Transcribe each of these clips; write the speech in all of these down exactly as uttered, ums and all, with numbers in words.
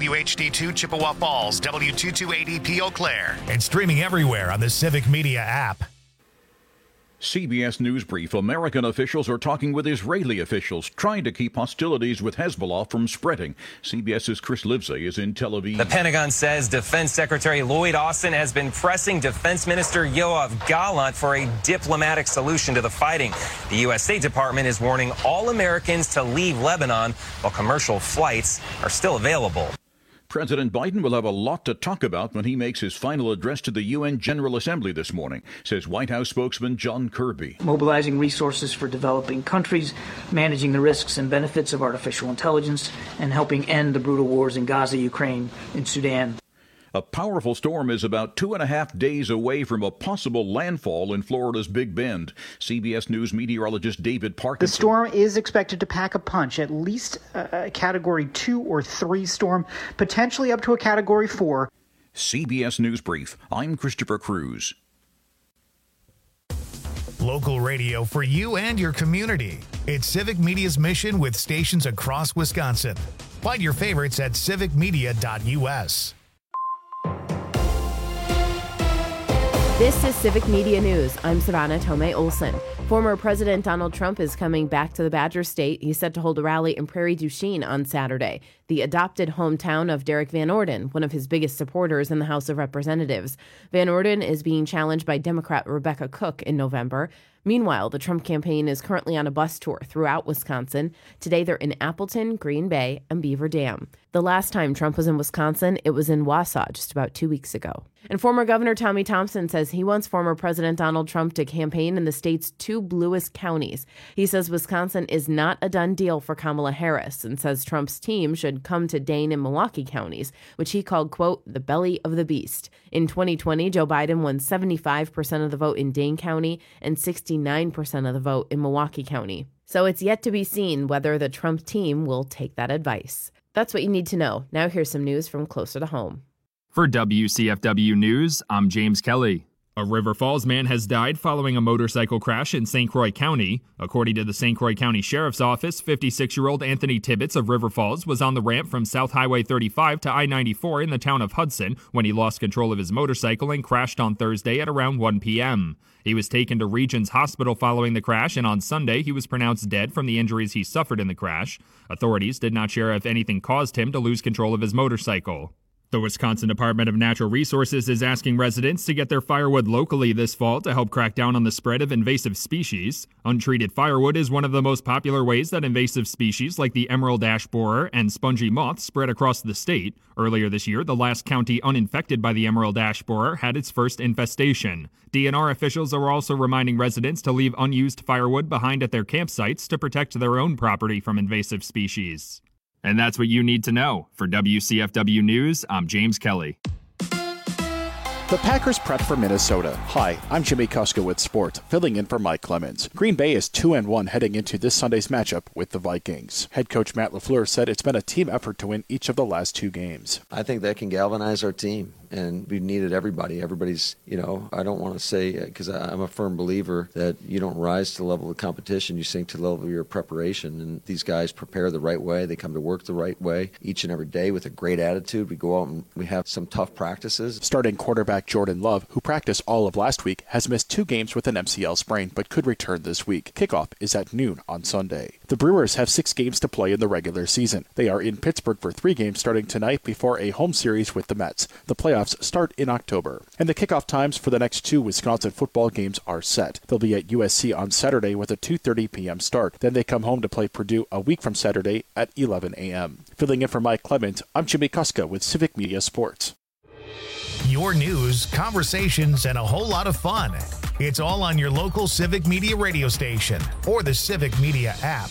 W H D two Chippewa Falls, W two two eight E P Eau Claire, and streaming everywhere on the Civic Media app. C B S News Brief. American officials are talking with Israeli officials, trying to keep hostilities with Hezbollah from spreading. CBS's Chris Livesay is in Tel Aviv. The Pentagon says Defense Secretary Lloyd Austin has been pressing Defense Minister Yoav Gallant for a diplomatic solution to the fighting. The U S State Department is warning all Americans to leave Lebanon while commercial flights are still available. President Biden will have a lot to talk about when he makes his final address to the U N General Assembly this morning, says White House spokesman John Kirby. Mobilizing resources for developing countries, managing the risks and benefits of artificial intelligence, and helping end the brutal wars in Gaza, Ukraine, and Sudan. A powerful storm is about two and a half days away from a possible landfall in Florida's Big Bend. C B S News meteorologist David Parkinson. The storm is expected to pack a punch, at least a category two or three storm, potentially up to a category four. C B S News Brief. I'm Christopher Cruz. Local radio for you and your community. It's Civic Media's mission with stations across Wisconsin. Find your favorites at civic media dot U S. This is Civic Media News. I'm Savannah Tomei Olson. Former President Donald Trump is coming back to the Badger State. He's set to hold a rally in Prairie du Chien on Saturday, the adopted hometown of Derek Van Orden, one of his biggest supporters in the House of Representatives. Van Orden is being challenged by Democrat Rebecca Cook in November. Meanwhile, the Trump campaign is currently on a bus tour throughout Wisconsin. Today, they're in Appleton, Green Bay, and Beaver Dam. The last time Trump was in Wisconsin, it was in Wausau just about two weeks ago. And former Governor Tommy Thompson says he wants former President Donald Trump to campaign in the state's two bluest counties. He says Wisconsin is not a done deal for Kamala Harris and says Trump's team should come to Dane and Milwaukee counties, which he called, quote, the belly of the beast. In twenty twenty, Joe Biden won seventy-five percent of the vote in Dane County and sixty-nine percent of the vote in Milwaukee County. So it's yet to be seen whether the Trump team will take that advice. That's what you need to know. Now here's some news from closer to home. For W C F W News, I'm James Kelly. A River Falls man has died following a motorcycle crash in Saint Croix County. According to the Saint Croix County Sheriff's Office, fifty-six-year-old Anthony Tibbetts of River Falls was on the ramp from South Highway thirty-five to I ninety-four in the town of Hudson when he lost control of his motorcycle and crashed on Thursday at around one p.m. He was taken to Regions Hospital following the crash, and on Sunday he was pronounced dead from the injuries he suffered in the crash. Authorities did not share if anything caused him to lose control of his motorcycle. The Wisconsin Department of Natural Resources is asking residents to get their firewood locally this fall to help crack down on the spread of invasive species. Untreated firewood is one of the most popular ways that invasive species like the emerald ash borer and spongy moth spread across the state. Earlier this year, the last county uninfected by the emerald ash borer had its first infestation. D N R officials are also reminding residents to leave unused firewood behind at their campsites to protect their own property from invasive species. And that's what you need to know. For W C F W News, I'm James Kelly. The Packers prep for Minnesota. Hi, I'm Jimmy Kuska with Sports, filling in for Mike Clemens. Green Bay is two and one heading into this Sunday's matchup with the Vikings. Head coach Matt LaFleur said it's been a team effort to win each of the last two games. I think that can galvanize our team, and we've needed everybody. Everybody's, you know, I don't want to say, because I'm a firm believer that you don't rise to the level of competition, you sink to the level of your preparation, and these guys prepare the right way. They come to work the right way each and every day with a great attitude. We go out and we have some tough practices. Starting quarterback Jordan Love, who practiced all of last week, has missed two games with an M C L sprain but could return this week. Kickoff is at noon on Sunday. The Brewers have six games to play in the regular season. They are in Pittsburgh for three games starting tonight before a home series with the Mets. The playoffs start in October. And the kickoff times for the next two Wisconsin football games are set. They'll be at U S C on Saturday with a two thirty p.m. start. Then they come home to play Purdue a week from Saturday at eleven a.m. Filling in for Mike Clemens, I'm Jimmy Kuska with Civic Media Sports. Your news, conversations, and a whole lot of fun. It's all on your local Civic Media radio station or the Civic Media app.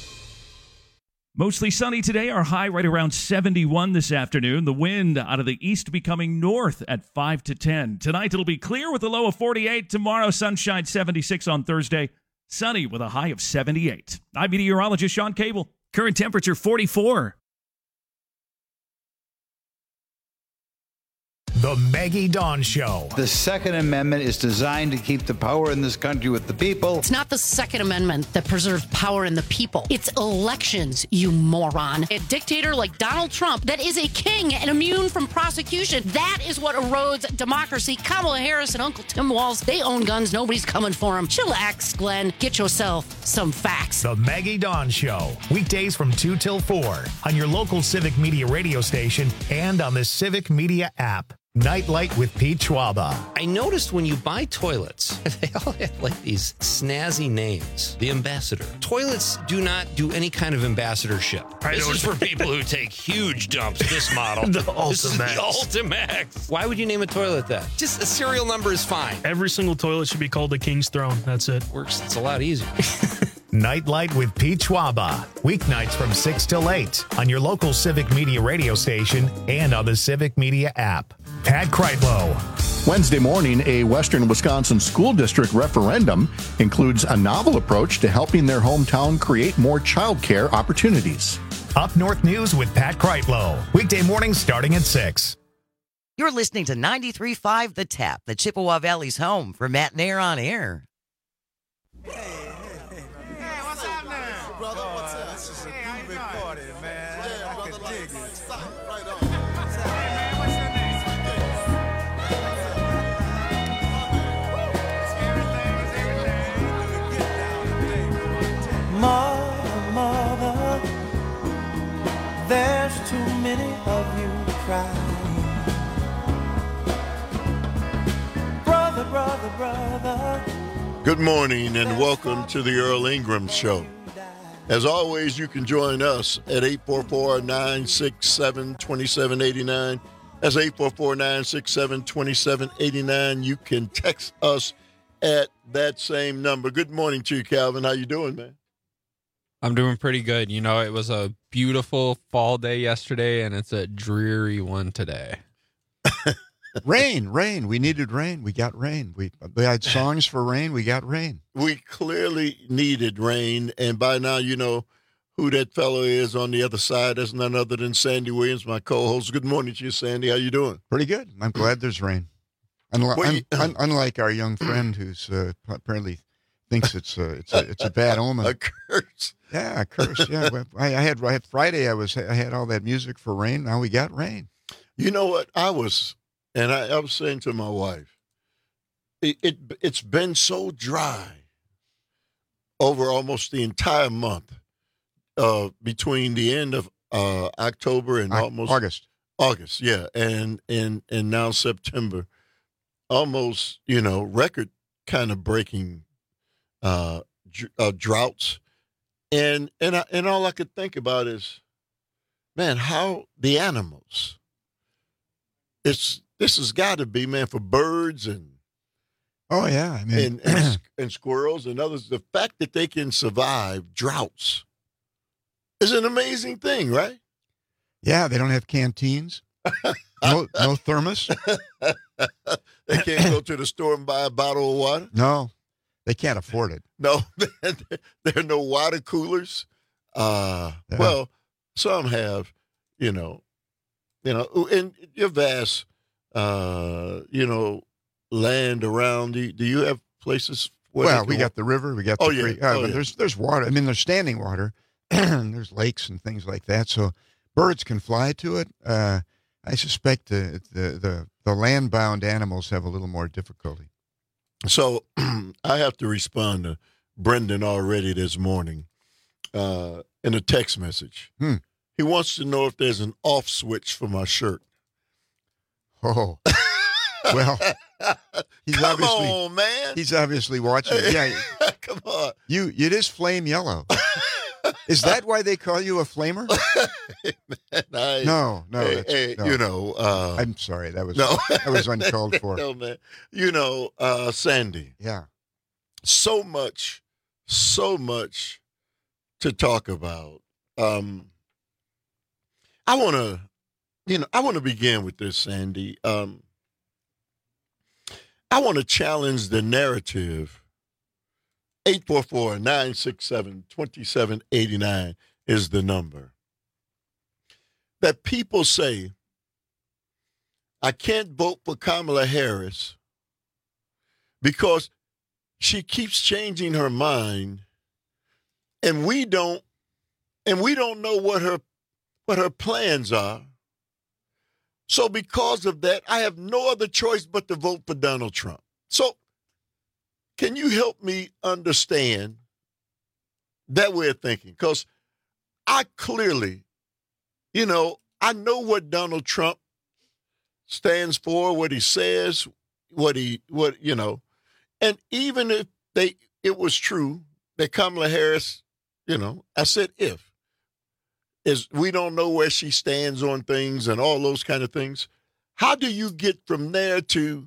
Mostly sunny today. Our high right around seventy-one this afternoon. The wind out of the east becoming north at five to ten. Tonight it'll be clear with a low of forty-eight. Tomorrow sunshine seventy-six on Thursday. Sunny with a high of seventy-eight. I'm meteorologist Sean Cable. Current temperature forty-four. The Maggie Dawn Show. The Second Amendment is designed to keep the power in this country with the people. It's not the Second Amendment that preserves power in the people. It's elections, you moron. A dictator like Donald Trump that is a king and immune from prosecution. That is what erodes democracy. Kamala Harris and Uncle Tim Walz, they own guns. Nobody's coming for them. Chillax, Glenn. Get yourself some facts. The Maggie Dawn Show. Weekdays from two till four on your local Civic Media radio station and on the Civic Media app. Nightlight with Pete Schwaba. I noticed when you buy toilets, they all have like these snazzy names. The Ambassador. Toilets do not do any kind of ambassadorship. I this is for people who take huge dumps. This model. The This is the Ultimax. Ultimax. Why would you name a toilet that? Just the serial number is fine. Every single toilet should be called the King's Throne. That's it. Works. It's a lot easier. Nightlight with Pete Schwaba. Weeknights from six till eight on your local Civic Media radio station and on the Civic Media app. Pat Kreitlow. Wednesday morning, a Western Wisconsin school district referendum includes a novel approach to helping their hometown create more childcare opportunities. Up North News with Pat Kreitlow. Weekday mornings starting at six. You're listening to ninety-three point five The Tap, the Chippewa Valley's home for Matt Nair on Air. Mother, mother, there's too many of you crying. Brother, brother, brother. Good morning and welcome to the Earl Ingram Show. As always, you can join us at eight four four, nine six seven, two seven eight nine. That's eight four four, nine six seven, two seven eight nine. You can text us at that same number. Good morning to you, Calvin. How you doing, man? I'm doing pretty good. You know, it was a beautiful fall day yesterday, and it's a dreary one today. Rain, rain. We needed rain. We got rain. We, we had songs for rain. We got rain. We clearly needed rain, and by now you know who that fellow is on the other side. That's none other than Sandy Williams, my co-host. Good morning to you, Sandy. How you doing? Pretty good. I'm glad there's rain. Unlike, Well, you- un, un, unlike our young friend who's uh, apparently thinks it's a it's a it's a bad omen. A curse. Yeah, a curse. Yeah, Well, I, I had I had Friday. I was I had all that music for rain. Now we got rain. You know what? I was, and I, I was saying to my wife, it, it it's been so dry over almost the entire month, uh, between the end of uh, October and Au- almost August. August, yeah, and and and now September, almost you know record kind of breaking uh, dr- uh, droughts, and and I, and all I could think about is, man, how the animals. It's this has got to be, man, for birds and Oh yeah, I mean, and, and and squirrels and others. The fact that they can survive droughts is an amazing thing, right? yeah, they don't have canteens. No, no thermos. They can't go to the store and buy a bottle of water. No, they can't afford it. No, there are no water coolers. Uh, Yeah. Well, some have, you know, you know, and your vast, uh, you know, land around. Do you, do you have places? Where Well, they we can got the river. We got the Oh, yeah. creek. Uh, Oh, but yeah. There's there's water. I mean, there's standing water. There's lakes and things like that. So birds can fly to it. Uh, I suspect the the the, the land-bound animals have a little more difficulty. So I have to respond to Brendan already this morning uh, in a text message. Hmm. He wants to know if there's an off switch for my shirt. Oh, well, he's Come obviously on, man. he's obviously watching. Yeah, Come on. you it is flame yellow. Is that why they call you a flamer? Man, I- No, no, Hey, that's- hey, no. you know. Uh, I'm sorry. That was no. that was uncalled for. No, man. You know, uh, Sandy, Yeah. so much, so much to talk about. Um, I want to, you know, I want to begin with this, Sandy. Um, I want to challenge the narrative. eight four four, nine six seven, two seven eight nine is the number. That people say, I can't vote for Kamala Harris because she keeps changing her mind, and we don't, and we don't know what her what her plans are. So because of that, I have no other choice but to vote for Donald Trump. So can you help me understand that way of thinking? Because I clearly, you know, I know what Donald Trump stands for, what he says, what he, what, you know, and even if they, it was true that Kamala Harris, you know, I said if, is we don't know where she stands on things and all those kind of things. How do you get from there to,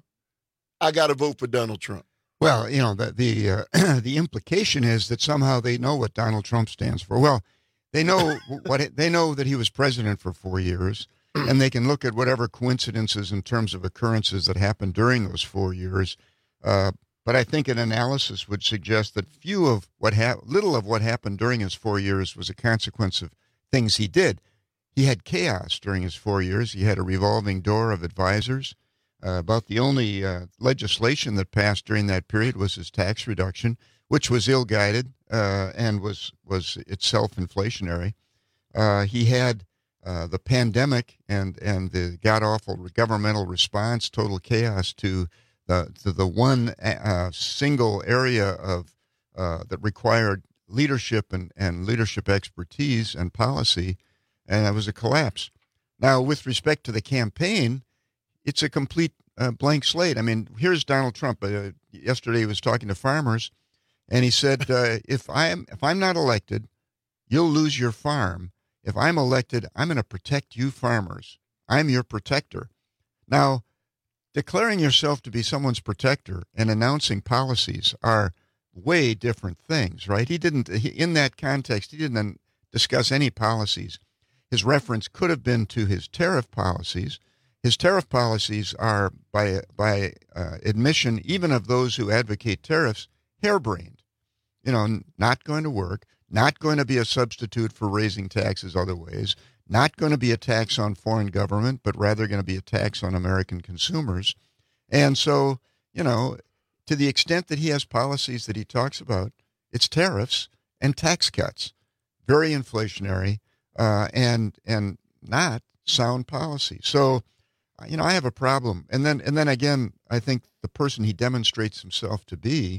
I got to vote for Donald Trump? Well, you know, the the, uh, the implication is that somehow they know what Donald Trump stands for. Well, they know what it, they know that he was president for four years, and they can look at whatever coincidences in terms of occurrences that happened during those four years. Uh, but I think an analysis would suggest that few of what ha- little of what happened during his four years was a consequence of things he did. He had chaos during his four years. He had a revolving door of advisors. Uh, about the only uh, legislation that passed during that period was his tax reduction, which was ill-guided uh, and was was itself inflationary. Uh, he had uh, the pandemic and and the god-awful governmental response, total chaos to the to the one uh, single area of uh, that required leadership and, and leadership expertise and policy, and it was a collapse. Now, with respect to the campaign, it's a complete uh, blank slate. I mean, here's Donald Trump. Uh, yesterday he was talking to farmers, and he said, uh, if, I am, if I'm not elected, you'll lose your farm. If I'm elected, I'm going to protect you farmers. I'm your protector. Now, declaring yourself to be someone's protector and announcing policies are way different things, right? He didn't, he, in that context, he didn't discuss any policies. His reference could have been to his tariff policies. His tariff policies are, by by uh, admission, even of those who advocate tariffs, harebrained. You know, not going to work, not going to be a substitute for raising taxes other ways, not going to be a tax on foreign government, but rather going to be a tax on American consumers. And so, you know, to the extent that he has policies that he talks about, it's tariffs and tax cuts, very inflationary uh, and and not sound policy. So, you know, I have a problem. And then and then again, I think the person he demonstrates himself to be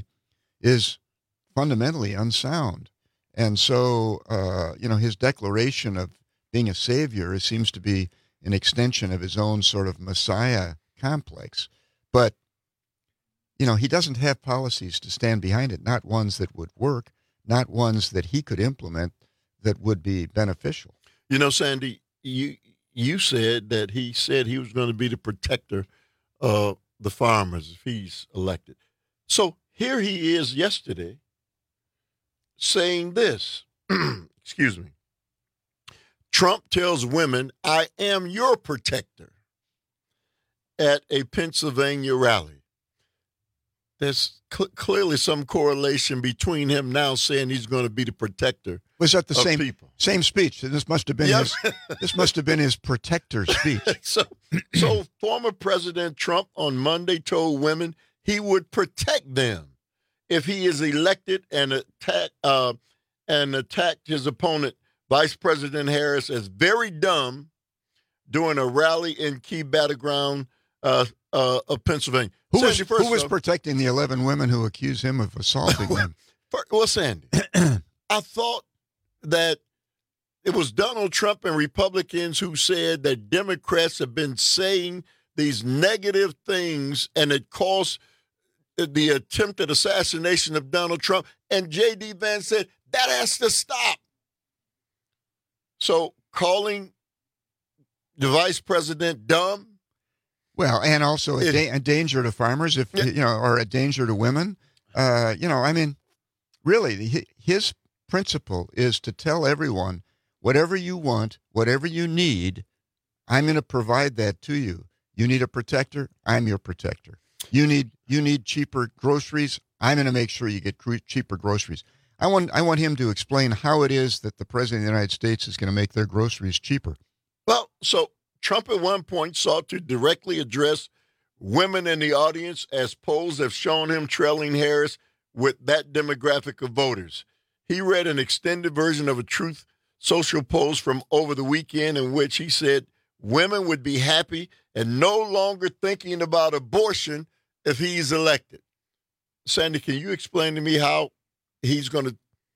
is fundamentally unsound. And so, uh, you know, his declaration of being a savior seems to be an extension of his own sort of messiah complex. But you know, he doesn't have policies to stand behind it, not ones that would work, not ones that he could implement that would be beneficial. You know, Sandy, you you said that he said he was going to be the protector of the farmers if he's elected. So here he is yesterday saying this, excuse me, Trump tells women, I am your protector at a Pennsylvania rally. There's cl- clearly some correlation between him now saying he's going to be the protector. Was that the of same people. same speech? This must have been Yep. his. This must have been his protector speech. so, so former President Trump on Monday told women he would protect them if he is elected and attack uh, and attacked his opponent, Vice President Harris, as very dumb during a rally in key battleground uh, uh, of Pennsylvania. Who was, Sandy, first who was off- protecting the eleven women who accused him of assaulting them? Well, Sandy, I thought that it was Donald Trump and Republicans who said that Democrats have been saying these negative things and it caused the attempted assassination of Donald Trump. And J D. Vance said that has to stop. So calling the vice president dumb. Well, and also a, da- a danger to farmers, if you know, or a danger to women. Uh, you know, I mean, really, the, his principle is to tell everyone, whatever you want, whatever you need, I'm going to provide that to you. You need a protector, I'm your protector. You need you need cheaper groceries, I'm going to make sure you get cre- cheaper groceries. I want I want him to explain how it is that the president of the United States is going to make their groceries cheaper. Well, so Trump at one point sought to directly address women in the audience, as polls have shown him trailing Harris with that demographic of voters. He read an extended version of a Truth Social post from over the weekend in which he said women would be happy and no longer thinking about abortion if he's elected. Sandy, can you explain to me how he's going to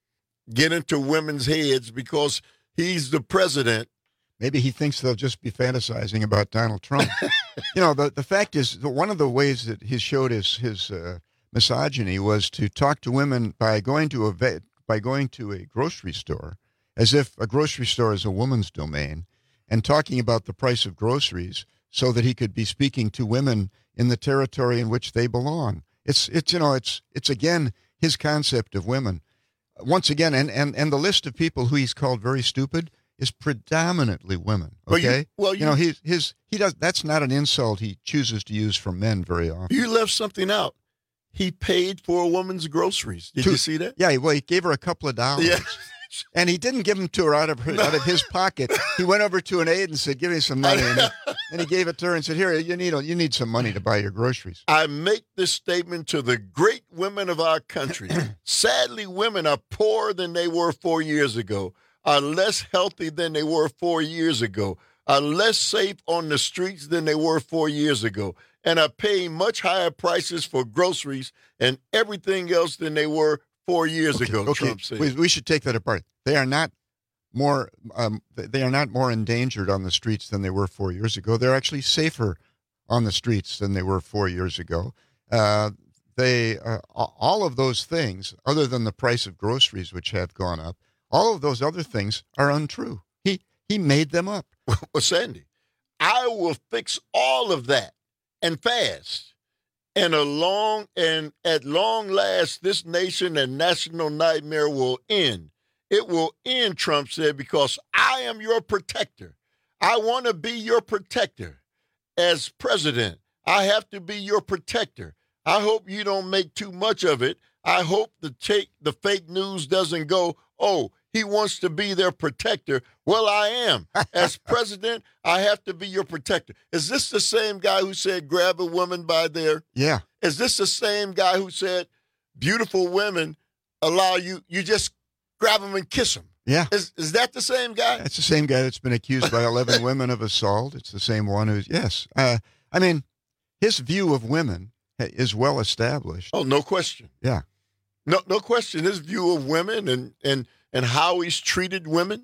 get into women's heads because he's the president? Maybe he thinks they'll just be fantasizing about Donald Trump. You know, the, the fact is, that one of the ways that he showed his his uh, misogyny was to talk to women by going to a ve- by going to a grocery store, as if a grocery store is a woman's domain, and talking about the price of groceries so that he could be speaking to women in the territory in which they belong. It's it's you know it's it's again his concept of women. Once again, and and and the list of people who he's called very stupid is predominantly women. Okay, well, you, well, you, you know, he his he does. That's not an insult he chooses to use for men very often. You left something out. He paid for a woman's groceries. Did to, you see that? Yeah. Well, he gave her a couple of dollars. Yeah. And he didn't give them to her out of her, out of his pocket. He went over to an aide and said, "Give me some money." And he, and he gave it to her and said, "Here, you need you need some money to buy your groceries." I make this statement to the great women of our country. Sadly, women are poorer than they were four years ago, are less healthy than they were four years ago, are less safe on the streets than they were four years ago, and are paying much higher prices for groceries and everything else than they were four years okay, ago. Okay. Trump said. We, we should take that apart. They are not more. Um, they are not more endangered on the streets than they were four years ago. They're actually safer on the streets than they were four years ago. Uh, they uh, all of those things, other than the price of groceries, which have gone up, all of those other things are untrue. He he made them up. Well, Sandy, I will fix all of that and fast. And a long and at long last, this nation and national nightmare will end. It will end, Trump said, because I am your protector. I want to be your protector. As president, I have to be your protector. I hope you don't make too much of it. I hope the take the fake news doesn't go, oh, he wants to be their protector. Well, I am. As president, I have to be your protector. Is this the same guy who said grab a woman by their... Yeah. Is this the same guy who said beautiful women allow you, you just grab them and kiss them? Yeah. Is is that the same guy? It's the same guy that's been accused by eleven women of assault. It's the same one who's, yes. Uh, I mean, his view of women is well established. Oh, no question. Yeah. No no question. His view of women and, and, and how he's treated women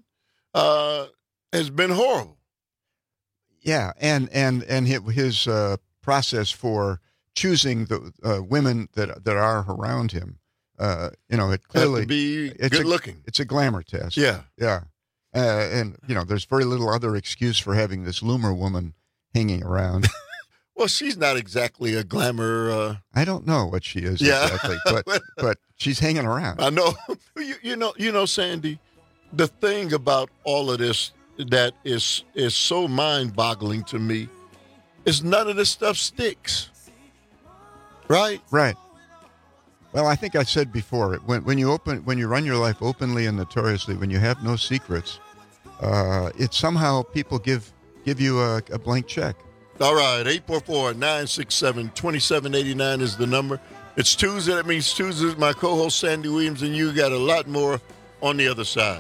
uh, has been horrible. Yeah, and and and his uh, process for choosing the uh, women that that are around him, uh, you know, it clearly have to be it's good a, looking. It's a glamour test. Yeah, yeah, uh, and you know, there's very little other excuse for having this Loomer woman hanging around. Well, she's not exactly a glamour. Uh... I don't know what she is yeah. exactly, but but she's hanging around. I know. You, you know, you know, Sandy. The thing about all of this that is is so mind-boggling to me is none of this stuff sticks. Right? Right. Well, I think I said before, when when you open when you run your life openly and notoriously, when you have no secrets, uh, it somehow people give give you a, a blank check. All right, eight four four, nine six seven, two seven eight nine is the number. It's Tuesday. That means Tuesday. My co-host Sandy Williams and you got a lot more on the other side.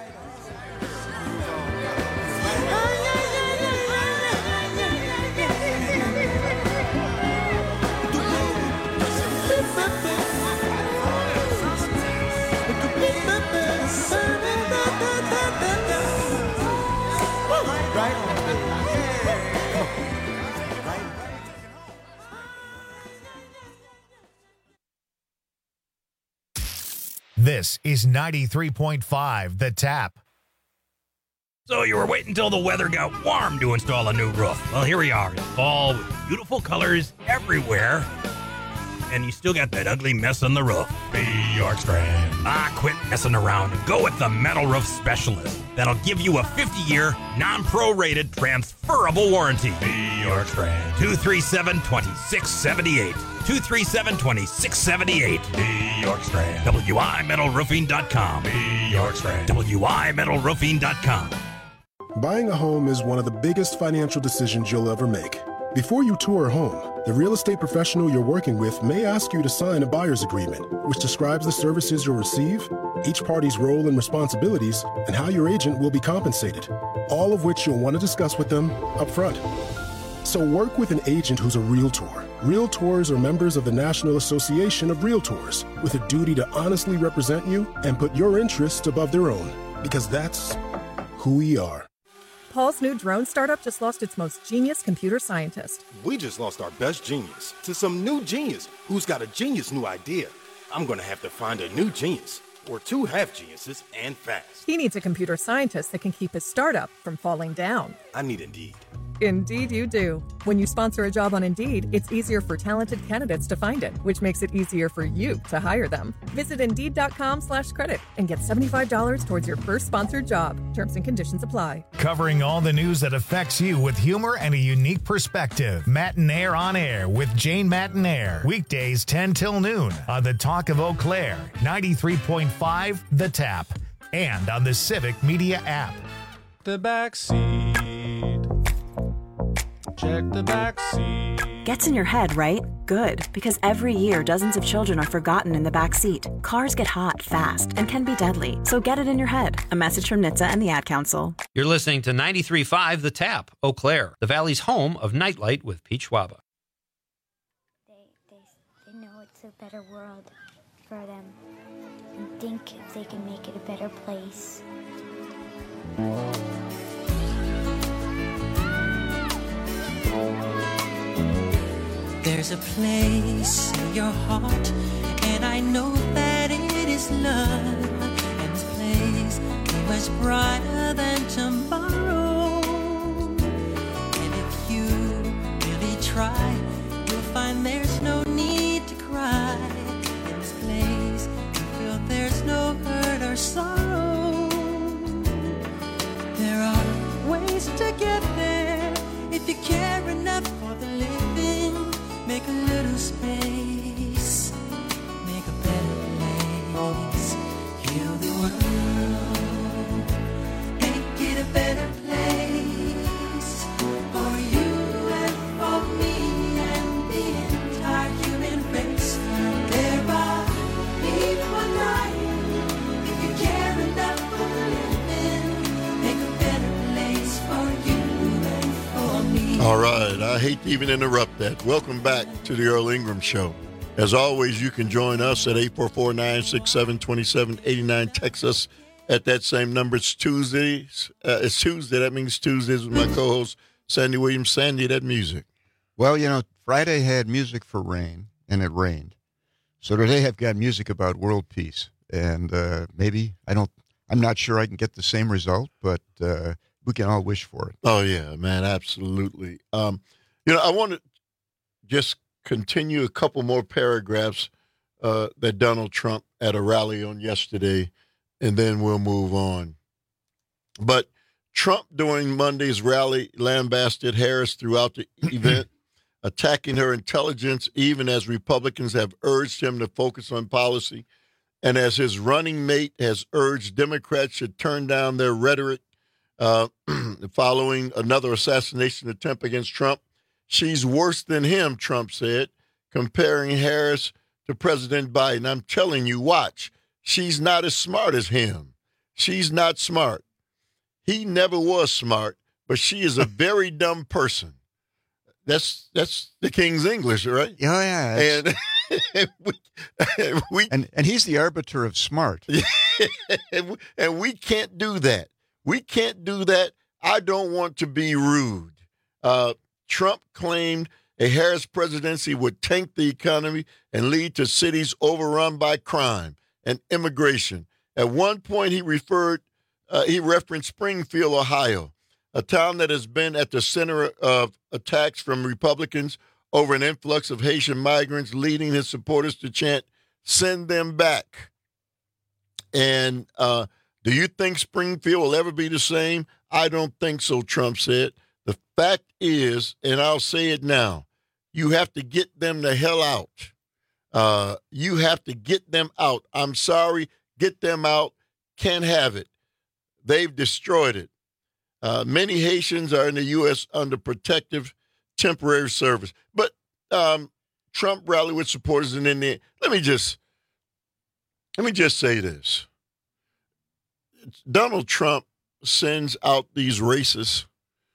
This is ninety-three point five The Tap. So you were waiting until the weather got warm to install a new roof. Well, here we are in fall with beautiful colors everywhere. And you still got that ugly mess on the roof. Be York Strand. Ah, quit messing around and go with the Metal Roof Specialist. That'll give you a fifty-year, non-prorated, transferable warranty. Be York Strand. two three seven, two six seven eight. two three seven, two six seven eight. Be York Strand. W I metal roofing dot com. Be York Strand. W I metal roofing dot com. Buying a home is one of the biggest financial decisions you'll ever make. Before you tour a home, the real estate professional you're working with may ask you to sign a buyer's agreement, which describes the services you'll receive, each party's role and responsibilities, and how your agent will be compensated, all of which you'll want to discuss with them up front. So work with an agent who's a Realtor. Realtors are members of the National Association of Realtors with a duty to honestly represent you and put your interests above their own, because that's who we are. Paul's new drone startup just lost its most genius computer scientist. We just lost our best genius to some new genius who's got a genius new idea. I'm going to have to find a new genius, or two half geniuses, and fast. He needs a computer scientist that can keep his startup from falling down. I need Indeed. Indeed you do. When you sponsor a job on Indeed, it's easier for talented candidates to find it, which makes it easier for you to hire them. Visit Indeed.com slash credit and get seventy-five dollars towards your first sponsored job. Terms and conditions apply. Covering all the news that affects you with humor and a unique perspective. Matinaire on Air with Jane Matinaire. Weekdays ten till noon on the Talk of Eau Claire, ninety-three point five The Tap, and on the Civic Media app. The back seat. Check the back seat. Gets in your head, right? Good, because every year dozens of children are forgotten in the back seat. Cars get hot fast and can be deadly, so get it in your head. A message from N H T S A and the Ad Council. You're listening to ninety-three point five The Tap, Eau Claire, the Valley's home of Nightlight with Pete Schwaba. They, they, they know it's a better world for them and think if they can make it a better place. There's a place in your heart, and I know that it is love. And this place is much brighter than tomorrow. And if you really try, you'll find there's no need to cry. In this place, you feel there's no hurt or sorrow. There are ways to get there if you care enough for the living. Make a little space, make a better place, heal the world, make it a better place for you and for me and the entire human race. There are people dying. If you care enough for the living, make a better place for you and for me. All right, I hate to even interrupt that. Welcome back to the Earl Ingram Show. As always, you can join us at eight four four, nine six seven, two seven eight nine. Text us at that same number. It's Tuesdays. Uh, it's Tuesday. That means Tuesdays with my co-host, Sandy Williams. Sandy, that music. Well, you know, Friday had music for rain, and it rained. So today I've got music about world peace. And uh, maybe, I don't, I'm not sure I can get the same result, but uh, we can all wish for it. Oh, yeah, man, absolutely. Um, you know, I want to just continue a couple more paragraphs uh, that Donald Trump at a rally on yesterday, and then we'll move on. But Trump, during Monday's rally, lambasted Harris throughout the event, attacking her intelligence, even as Republicans have urged him to focus on policy, and as his running mate has urged Democrats to turn down their rhetoric uh, following another assassination attempt against Trump. She's worse than him, Trump said, comparing Harris to President Biden. I'm telling you, watch. She's not as smart as him. She's not smart. He never was smart, but she is a very dumb person. That's that's the King's English, right? Oh, yeah. And, and, we, and, we, and, and he's the arbiter of smart. and, we, and we can't do that. We can't do that. I don't want to be rude. Uh, Trump claimed a Harris presidency would tank the economy and lead to cities overrun by crime and immigration. At one point, he referred, uh, he referenced Springfield, Ohio, a town that has been at the center of attacks from Republicans over an influx of Haitian migrants, leading his supporters to chant, "Send them back." And uh, do you think Springfield will ever be the same? I don't think so, Trump said. The fact is, and I'll say it now, you have to get them the hell out. Uh, you have to get them out. I'm sorry, get them out. Can't have it. They've destroyed it. Uh, many Haitians are in the U S under protective temporary service. But um, Trump rallied with supporters, and then they, let me just let me just say this: Donald Trump sends out these racist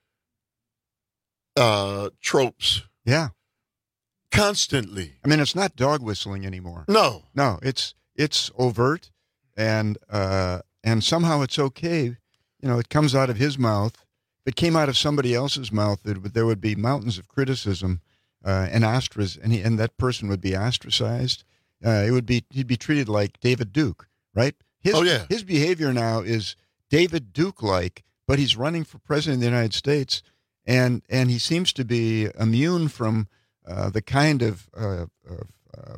uh, tropes. Yeah. Constantly. I mean, it's not dog whistling anymore. No. No, it's it's overt, and uh, and somehow it's okay. You know, it comes out of his mouth. If it came out of somebody else's mouth, it would, there would be mountains of criticism uh, and ostrac, and he, and that person would be ostracized. Uh, it would be he'd be treated like David Duke, right? His, oh yeah. His behavior now is David Duke-like, but he's running for president of the United States, and and he seems to be immune from uh, the kind of, uh, of uh,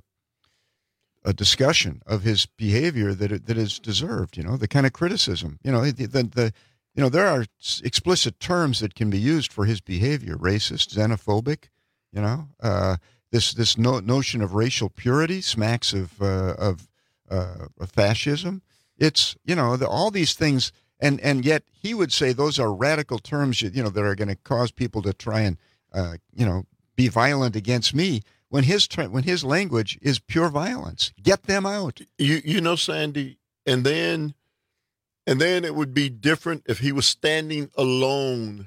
a discussion of his behavior that that is deserved. You know, the kind of criticism. You know, the, the the you know there are explicit terms that can be used for his behavior: racist, xenophobic. You know, uh, this this no, notion of racial purity smacks of uh, of, uh, of fascism. It's, you know, the, all these things, and, and yet he would say those are radical terms, you know, that are going to cause people to try and, uh, you know, be violent against me. When his when his language is pure violence, get them out. You you know, Sandy, and then, and then it would be different if he was standing alone,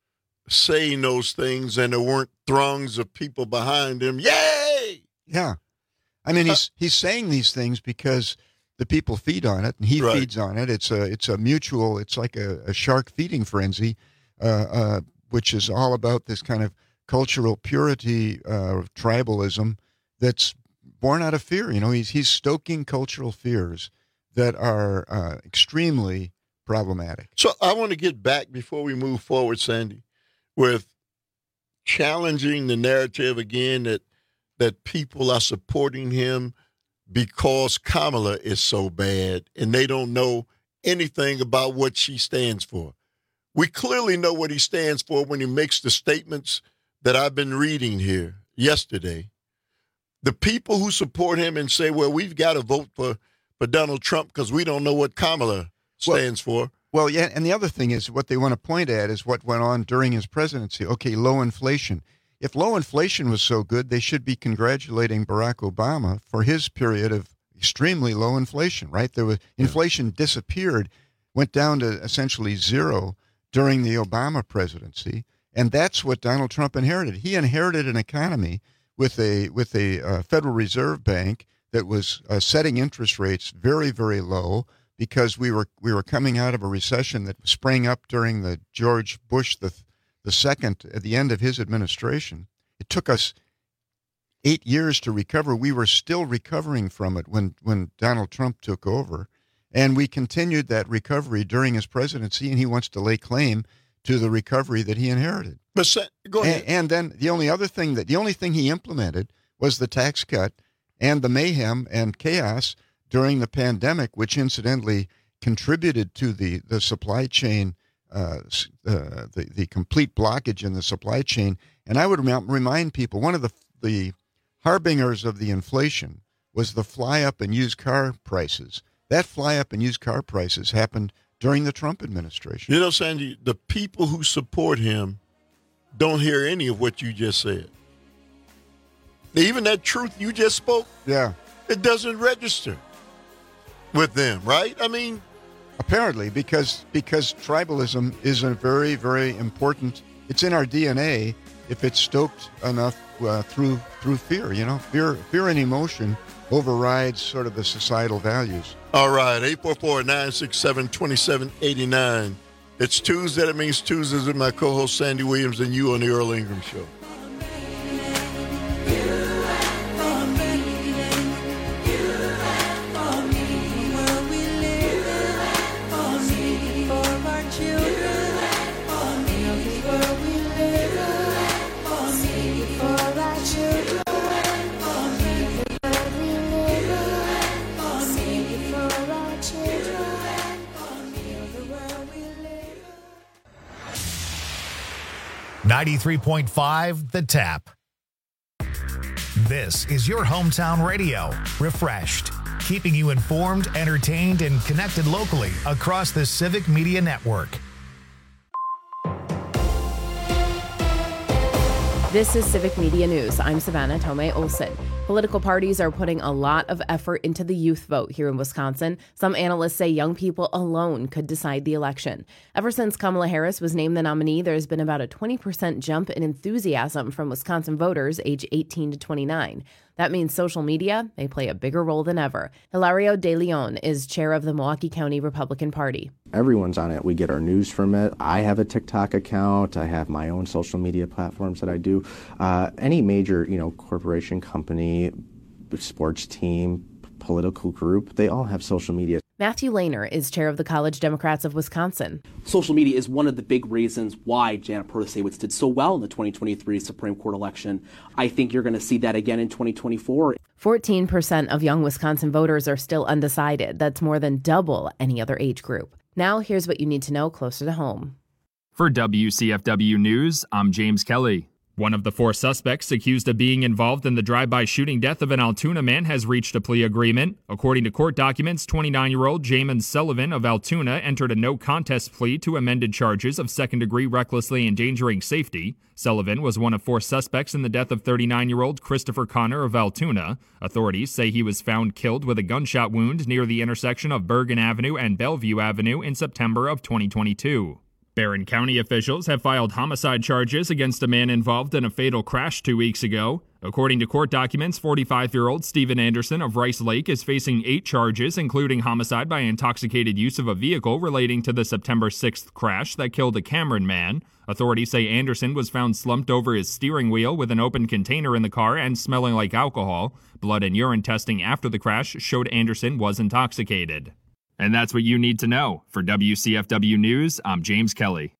saying those things, and there weren't throngs of people behind him. Yay! Yeah, I mean, he's uh, he's saying these things because the people feed on it, and he right. feeds on it. It's a it's a mutual. It's like a, a shark feeding frenzy, uh, uh, which is all about this kind of cultural purity, uh, tribalism that's born out of fear. You know, he's he's stoking cultural fears that are uh, extremely problematic. So I want to get back before we move forward, Sandy, with challenging the narrative again that that people are supporting him because Kamala is so bad and they don't know anything about what she stands for. We clearly know what he stands for when he makes the statements that I've been reading here yesterday. The people who support him and say, well, we've got to vote for, for Donald Trump because we don't know what Kamala stands well, for. Well, yeah, and the other thing is what they want to point at is what went on during his presidency. Okay, low inflation. If low inflation was so good, they should be congratulating Barack Obama for his period of extremely low inflation, right? There was inflation yeah. disappeared, went down to essentially zero during the Obama presidency. And that's what Donald Trump inherited. He inherited an economy with a with a uh, Federal Reserve Bank that was uh, setting interest rates very, very low because we were we were coming out of a recession that sprang up during the George Bush the the second at the end of his administration. It took us eight years to recover. We were still recovering from it when when Donald Trump took over, and we continued that recovery during his presidency. And he wants to lay claim to the recovery that he inherited. But go ahead. And, and then the only other thing that the only thing he implemented was the tax cut and the mayhem and chaos during the pandemic, which incidentally contributed to the, the supply chain, uh, uh, the, the complete blockage in the supply chain. And I would rem- remind people, one of the, the harbingers of the inflation was the fly up in used car prices. That fly up in used car prices happened during the Trump administration. You know, Sandy, the people who support him don't hear any of what you just said. Even that truth you just spoke, yeah, it doesn't register with them, right? I mean, apparently, because because tribalism is a very, very important. It's in our D N A if it's stoked enough uh, through through fear. You know, fear, fear and emotion overrides sort of the societal values. All right, eight four four, nine six seven, two seven eight nine. It's Tuesday. That means Tuesdays with my co-host Sandy Williams and you on the Earl Ingram Show. ninety-three point five The Tap. This is your hometown radio. Refreshed, keeping you informed, entertained, and connected locally across the Civic Media Network. This is Civic Media News. I'm Savannah Tomei Olson. Political parties are putting a lot of effort into the youth vote here in Wisconsin. Some analysts say young people alone could decide the election. Ever since Kamala Harris was named the nominee, there's been about a twenty percent jump in enthusiasm from Wisconsin voters age eighteen to twenty-nine. That means social media, they play a bigger role than ever. Hilario De Leon is chair of the Milwaukee County Republican Party. Everyone's on it. We get our news from it. I have a TikTok account. I have my own social media platforms that I do. Uh, any major, you know, corporation, company, sports team, political group, they all have social media. Matthew Lehner is chair of the College Democrats of Wisconsin. Social media is one of the big reasons why Janet Protasiewicz did so well in the twenty twenty-three Supreme Court election. I think you're going to see that again in twenty twenty-four. fourteen percent of young Wisconsin voters are still undecided. That's more than double any other age group. Now, here's what you need to know closer to home. For W C F W News, I'm James Kelly. One of the four suspects accused of being involved in the drive-by shooting death of an Altoona man has reached a plea agreement. According to court documents, twenty-nine-year-old Jamin Sullivan of Altoona entered a no-contest plea to amended charges of second-degree recklessly endangering safety. Sullivan was one of four suspects in the death of thirty-nine-year-old Christopher Connor of Altoona. Authorities say he was found killed with a gunshot wound near the intersection of Bergen Avenue and Bellevue Avenue in September of twenty twenty-two. Barron County officials have filed homicide charges against a man involved in a fatal crash two weeks ago. According to court documents, forty-five-year-old Stephen Anderson of Rice Lake is facing eight charges, including homicide by intoxicated use of a vehicle relating to the September sixth crash that killed a Cameron man. Authorities say Anderson was found slumped over his steering wheel with an open container in the car and smelling like alcohol. Blood and urine testing after the crash showed Anderson was intoxicated. And that's what you need to know. For W C F W News, I'm James Kelly.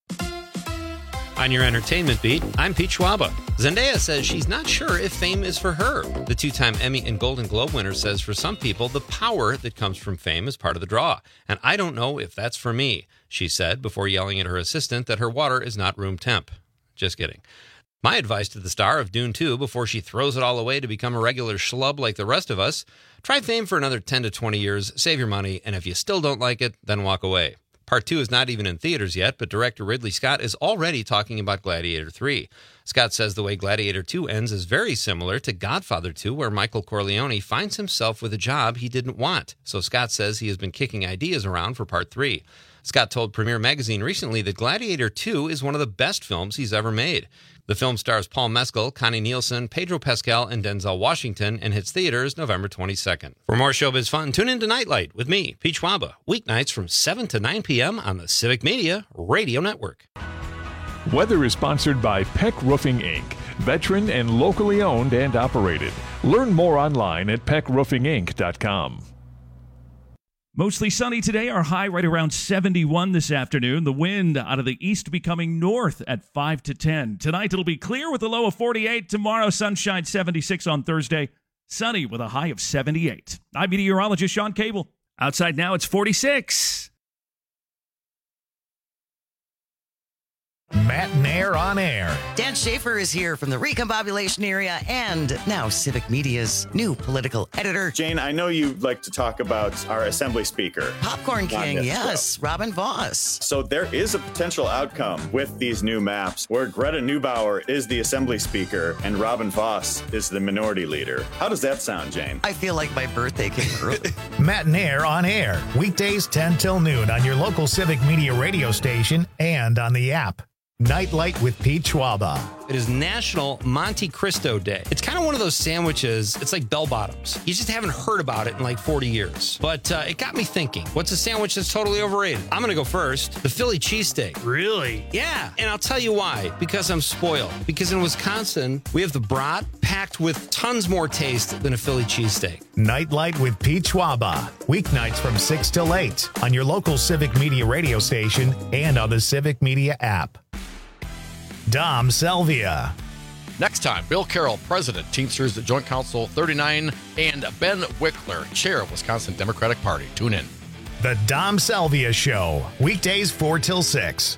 On your entertainment beat, I'm Pete Schwaba. Zendaya says she's not sure if fame is for her. The two-time Emmy and Golden Globe winner says for some people, the power that comes from fame is part of the draw. And I don't know if that's for me, she said before yelling at her assistant that her water is not room temp. Just kidding. My advice to the star of Dune two before she throws it all away to become a regular schlub like the rest of us, try fame for another ten to twenty years, save your money, and if you still don't like it, then walk away. Part two is not even in theaters yet, but director Ridley Scott is already talking about Gladiator three. Scott says the way Gladiator two ends is very similar to Godfather two, where Michael Corleone finds himself with a job he didn't want. So Scott says he has been kicking ideas around for part three. Scott told Premiere Magazine recently that Gladiator two is one of the best films he's ever made. The film stars Paul Mescal, Connie Nielsen, Pedro Pascal, and Denzel Washington, and hits theaters November twenty-second. For more showbiz fun, tune in to Nightlight with me, Pete Schwaba, weeknights from seven to nine p.m. on the Civic Media Radio Network. Weather is sponsored by Peck Roofing, Incorporated, veteran and locally owned and operated. Learn more online at peck roofing inc dot com. Mostly sunny today. Our high right around seventy-one this afternoon. The wind out of the east becoming north at five to ten. Tonight it'll be clear with a low of forty-eight. Tomorrow sunshine seventy-six on Thursday. Sunny with a high of seventy-eight. I'm meteorologist Sean Cable. Outside now it's forty-six. Matt Nair on air. Dan Schaefer is here from the Recombobulation area and now Civic Media's new political editor. Jane, I know you like to talk about our Assembly Speaker. Popcorn King, yes, show. Robin Voss. So there is a potential outcome with these new maps where Greta Neubauer is the Assembly Speaker and Robin Voss is the Minority Leader. How does that sound, Jane? I feel like my birthday came early. Matt Nair on air. Weekdays ten till noon on your local Civic Media radio station and on the app. Nightlight with Pete Schwaba. It is National Monte Cristo Day. It's kind of one of those sandwiches, it's like bell bottoms. You just haven't heard about it in like forty years. But uh, it got me thinking, what's a sandwich that's totally overrated? I'm going to go first. The Philly cheesesteak. Really? Yeah, and I'll tell you why. Because I'm spoiled. Because in Wisconsin, we have the brat packed with tons more taste than a Philly cheesesteak. Nightlight with Pete Schwaba. Weeknights from six till eight on your local Civic Media radio station and on the Civic Media app. Dom Selvia. Next time, Bill Carroll, President, Teamsters Joint Council thirty-nine, and Ben Wickler, Chair of Wisconsin Democratic Party. Tune in. The Dom Selvia Show, weekdays four till six.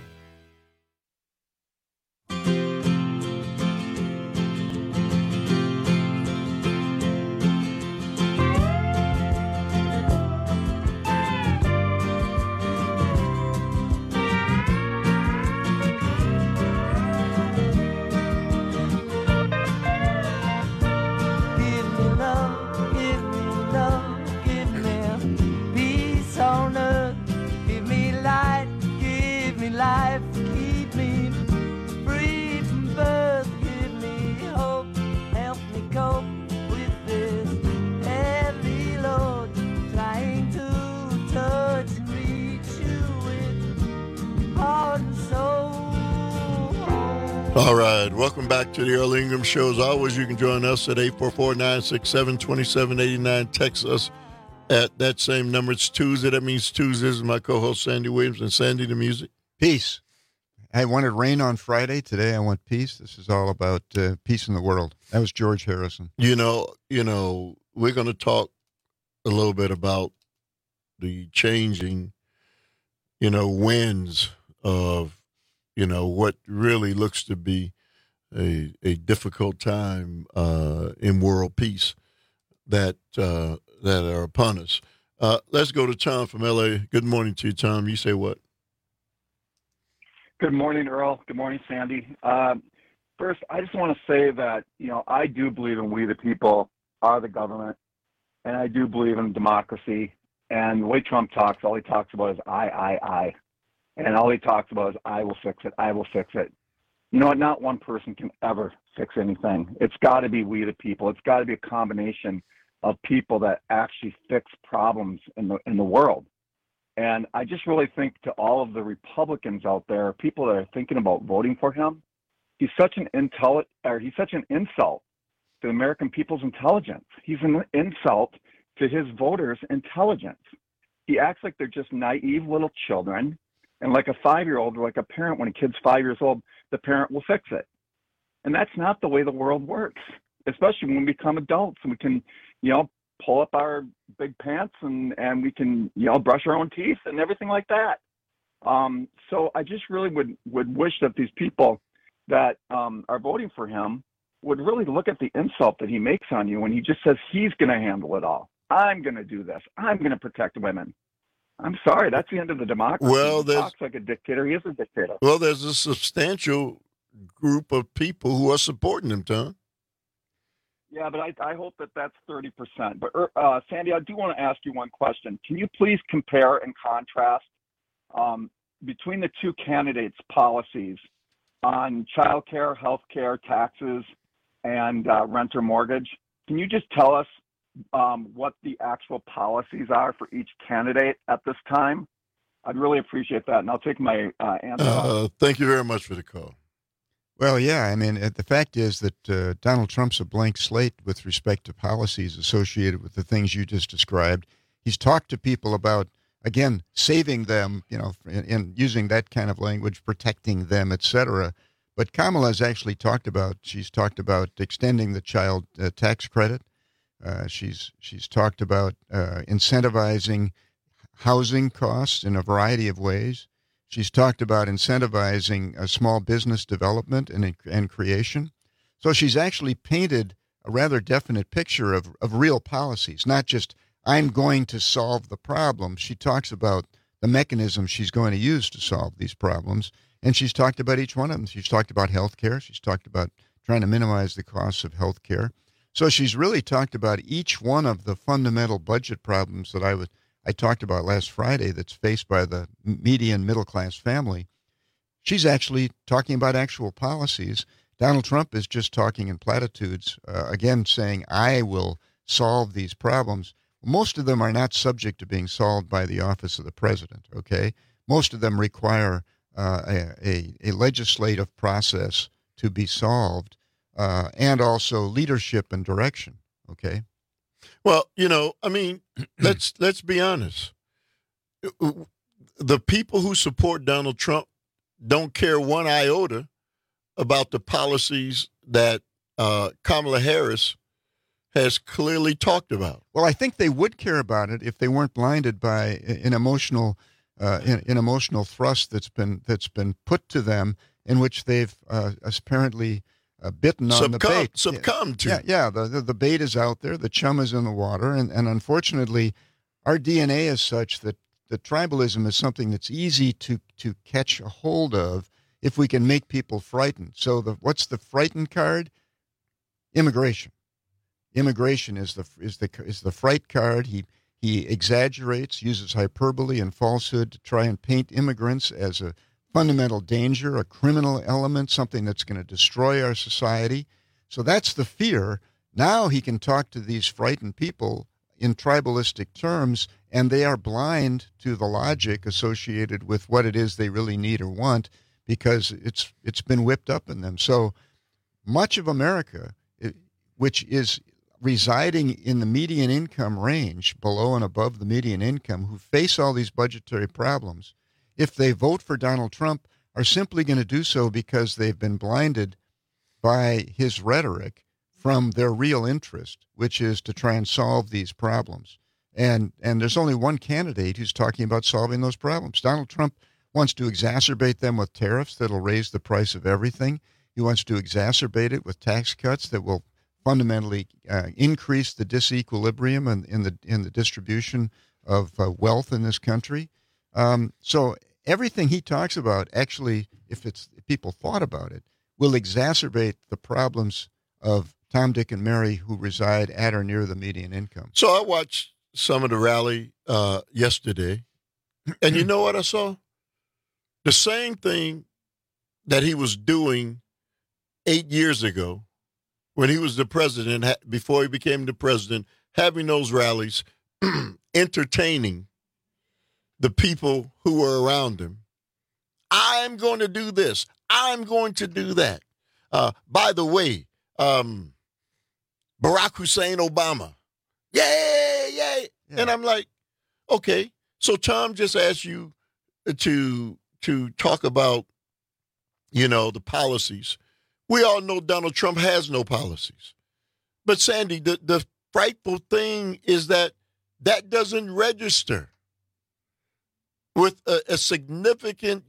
All right. Welcome back to the Earl Ingram Show. As always, you can join us at eight four four, nine six seven, two seven eight nine. Text us at that same number. It's Tuesday. That means Tuesdays. My co-host, Sandy Williams. And Sandy, the music. Peace. I wanted rain on Friday. Today I want peace. This is all about uh, peace in the world. That was George Harrison. You know, you know, we're going to talk a little bit about the changing, you know, winds of, you know, what really looks to be a a difficult time uh, in world peace that uh, that are upon us. Uh, let's go to Tom from L A. Good morning to you, Tom. You say what? Good morning, Earl. Good morning, Sandy. Uh, first, I just want to say that, you know, I do believe in we the people are the government, and I do believe in democracy. And the way Trump talks, all he talks about is I, I, I. And all he talks about is I will fix it, I will fix it. You know what? Not one person can ever fix anything. It's got to be we the people. It's got to be a combination of people that actually fix problems in the in the world. And I just really think to all of the Republicans out there, people that are thinking about voting for him, he's such an intel or he's such an insult to the American people's intelligence. He's an insult to his voters' intelligence. He acts like they're just naive little children. And like a five-year-old or like a parent, when a kid's five years old, the parent will fix it. And that's not the way the world works, especially when we become adults and we can, you know, pull up our big pants and, and we can, you know, brush our own teeth and everything like that. Um, so I just really would, would wish that these people that um, are voting for him would really look at the insult that he makes on you when he just says he's going to handle it all. I'm going to do this. I'm going to protect women. I'm sorry, that's the end of the democracy. Well, he talks like a dictator. He is a dictator. Well, there's a substantial group of people who are supporting him, Tom. Yeah, but I, I hope that that's thirty percent. But, uh, Sandy, I do want to ask you one question. Can you please compare and contrast um, between the two candidates' policies on child care, health care, taxes, and uh, rent or mortgage? Can you just tell us um, what the actual policies are for each candidate at this time? I'd really appreciate that, and I'll take my uh, answer. Uh, thank you very much for the call. Well, yeah, I mean, the fact is that uh, Donald Trump's a blank slate with respect to policies associated with the things you just described. He's talked to people about, again, saving them, you know, in, in using that kind of language, protecting them, et cetera. But Kamala's actually talked about, she's talked about extending the child uh, tax credit. Uh, she's she's talked about uh, incentivizing housing costs in a variety of ways. She's talked about incentivizing uh, small business development and, and creation. So she's actually painted a rather definite picture of, of real policies, not just, I'm going to solve the problem. She talks about the mechanisms she's going to use to solve these problems, and she's talked about each one of them. She's talked about health care. She's talked about trying to minimize the costs of health care. So she's really talked about each one of the fundamental budget problems that I would I talked about last Friday that's faced by the median middle-class family. She's actually talking about actual policies. Donald Trump is just talking in platitudes, uh, again saying, I will solve these problems. Most of them are not subject to being solved by the office of the president, okay? Most of them require uh, a, a, a legislative process to be solved uh, and also leadership and direction, okay? Well, you know, I mean, let's let's be honest. The people who support Donald Trump don't care one iota about the policies that uh, Kamala Harris has clearly talked about. Well, I think they would care about it if they weren't blinded by an emotional, uh, an, an emotional thrust that's been that's been put to them, in which they've uh, apparently. Uh, bitten on Succumb, the bait. Succumbed to. Yeah, yeah. The, the the bait is out there. The chum is in the water, and and unfortunately, our D N A is such that that tribalism is something that's easy to to catch a hold of if we can make people frightened. So the what's the frightened card? Immigration. Immigration is the is the is the fright card. He he exaggerates, uses hyperbole and falsehood to try and paint immigrants as a fundamental danger, a criminal element, something that's going to destroy our society. So that's the fear. Now he can talk to these frightened people in tribalistic terms, and they are blind to the logic associated with what it is they really need or want, because it's it's been whipped up in them. So much of America, which is residing in the median income range, below and above the median income, who face all these budgetary problems, if they vote for Donald Trump, are simply going to do so because they've been blinded by his rhetoric from their real interest, which is to try and solve these problems. And and there's only one candidate who's talking about solving those problems. Donald Trump wants to exacerbate them with tariffs that'll raise the price of everything. He wants to exacerbate it with tax cuts that will fundamentally uh, increase the disequilibrium in, in the in the distribution of uh, wealth in this country. Um, so everything he talks about, actually, if it's if people thought about it, will exacerbate the problems of Tom, Dick, and Mary who reside at or near the median income. So I watched some of the rally uh, yesterday, and you know what I saw? The same thing that he was doing eight years ago when he was the president, before he became the president, having those rallies, entertaining the people who were around him. I'm going to do this. I'm going to do that. Uh, by the way, um, Barack Hussein Obama. Yay, yay. Yeah. And I'm like, okay, so Tom just asked you to to talk about, you know, the policies. We all know Donald Trump has no policies. But, Sandy, the, the frightful thing is that that doesn't register with a, a significant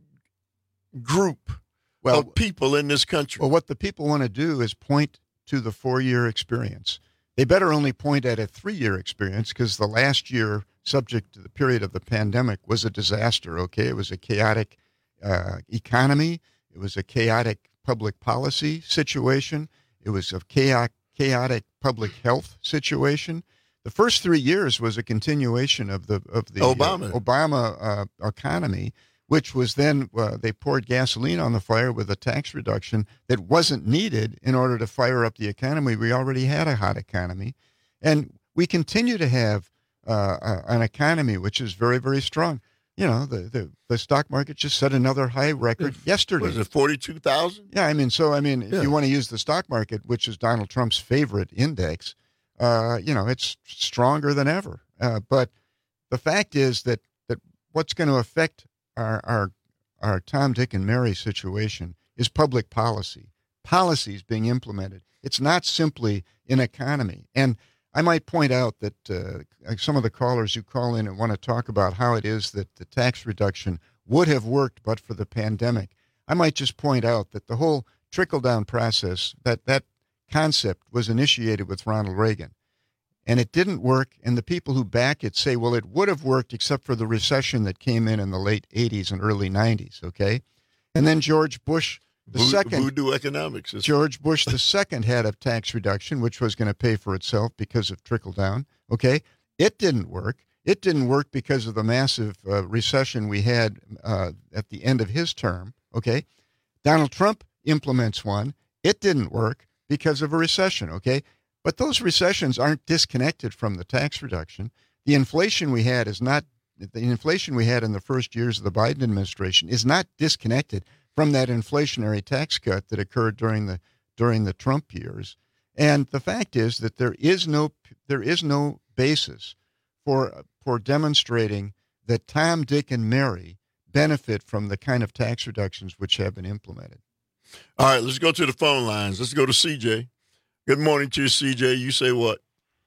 group well, of people in this country. Well, what the people want to do is point to the four-year experience. They better only point at a three-year experience because the last year, subject to the period of the pandemic, was a disaster, okay? It was a chaotic uh, economy. It was a chaotic public policy situation. It was a chaotic, chaotic public health situation. The first three years was a continuation of the of the Obama uh, Obama uh, economy, which was then uh, they poured gasoline on the fire with a tax reduction that wasn't needed in order to fire up the economy. We already had a hot economy, and we continue to have uh, a, an economy which is very, very strong. You know, the, the, the stock market just set another high record yesterday. Was it forty-two thousand? Yeah, I mean, so, I mean, Yeah. if you want to use the stock market, which is Donald Trump's favorite index, uh, you know, it's stronger than ever. Uh, but the fact is that, that what's going to affect our, our, our Tom, Dick, and Mary situation is public policy, policies being implemented. It's not simply an economy. And I might point out that uh, some of the callers who call in and want to talk about how it is that the tax reduction would have worked but for the pandemic. I might just point out that the whole trickle-down process, that, that concept was initiated with Ronald Reagan. And it didn't work, and the people who back it say, well, it would have worked except for the recession that came in in the late eighties and early nineties, okay? And then George Bush the Vo- second... Voodoo economics. Is- George Bush the second had a tax reduction, which was going to pay for itself because of trickle-down, okay? It didn't work. It didn't work because of the massive uh, recession we had uh, at the end of his term, okay? Donald Trump implements one. It didn't work because of a recession, okay? But those recessions aren't disconnected from the tax reduction. The inflation we had is not, the inflation we had in the first years of the Biden administration is not disconnected from that inflationary tax cut that occurred during the during the Trump years. And the fact is that there is no there is no basis for for demonstrating that Tom, Dick, and Mary benefit from the kind of tax reductions which have been implemented. All right, let's go to the phone lines. Let's go to C J. Good morning to you, C J. You say what?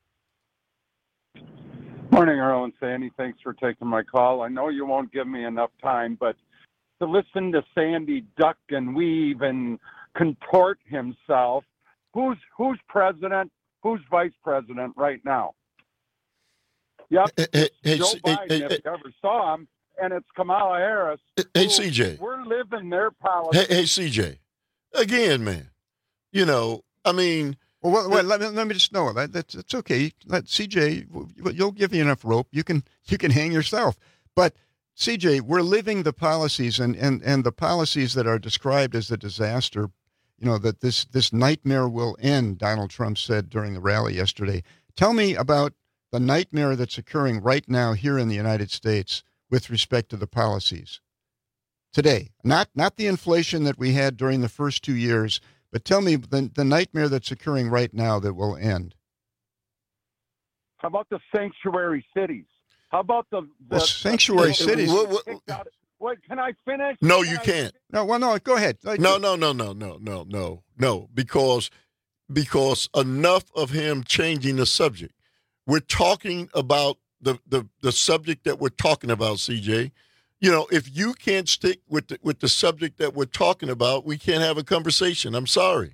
Morning, Earl and Sandy. Thanks for taking my call. I know you won't give me enough time, but to listen to Sandy duck and weave and contort himself, who's who's president, who's vice president right now? Yep, hey, hey, Joe hey, Biden, hey, if hey. you ever saw him, and it's Kamala Harris. Hey, who- C J. We're living their policy. Hey, hey, C J. Again, man. You know, I mean, Well, well, well let, me, let me just know that that's it's okay. Let C J, you'll give you enough rope. You can you can hang yourself. But C J, we're living the policies, and, and, and the policies that are described as a disaster. You know that this this nightmare will end. Donald Trump said during the rally yesterday. Tell me about the nightmare that's occurring right now here in the United States with respect to the policies. today? Not not the inflation that we had during the first two years, but tell me the, the nightmare that's occurring right now that will end. How about the sanctuary cities? How about the, the well, sanctuary the, cities? What, what, what, can I finish? No, can you I can't. No, well, no, go ahead. Like, no, no, no, no, no, no, no, no, because because enough of him changing the subject. We're talking about the, the, the subject that we're talking about, C J. You know, if you can't stick with the, with the subject that we're talking about, we can't have a conversation. I'm sorry.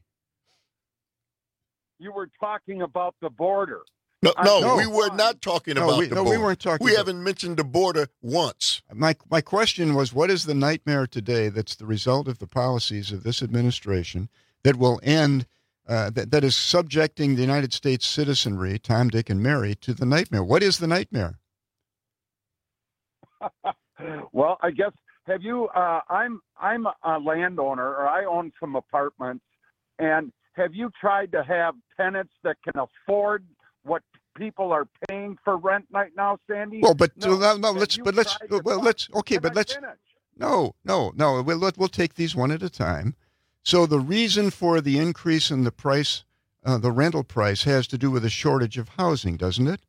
You were talking about the border. No, no, no. we were not talking No, about we- the no, we border. weren't talking We about- haven't mentioned the border once. My my question was, what is the nightmare today that's the result of the policies of this administration that will end, uh, that, that is subjecting the United States citizenry, Tom, Dick, and Mary, to the nightmare? What is the nightmare? Well, I guess have you? Uh, I'm I'm a landowner, or I own some apartments, and have you tried to have tenants that can afford what people are paying for rent right now, Sandy? Well, but no, no, no Have let's you but let's tried to well talk- let's okay, Can but I let's finish? no, no, no. We'll let, we'll take these one at a time. So the reason for the increase in the price, uh, the rental price, has to do with a shortage of housing, doesn't it?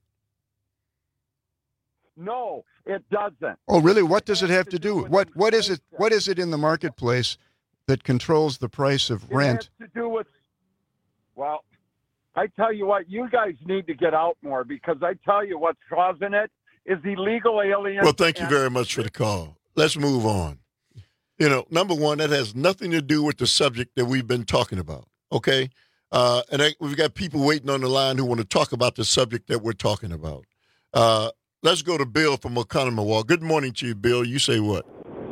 No, it doesn't. Oh, really? What does it have to do? What what is it? What is it in the marketplace that controls the price of It rent? has to do with. Well, I tell you what, you guys need to get out more, because I tell you what's causing it is illegal aliens. Well, thank you and- very much for the call. Let's move on. You know, number one, that has nothing to do with the subject that we've been talking about, okay? Uh, and I, we've got people waiting on the line who want to talk about the subject that we're talking about. Uh, let's go to Bill from Oconomowoc. Good morning to you, Bill. You say what?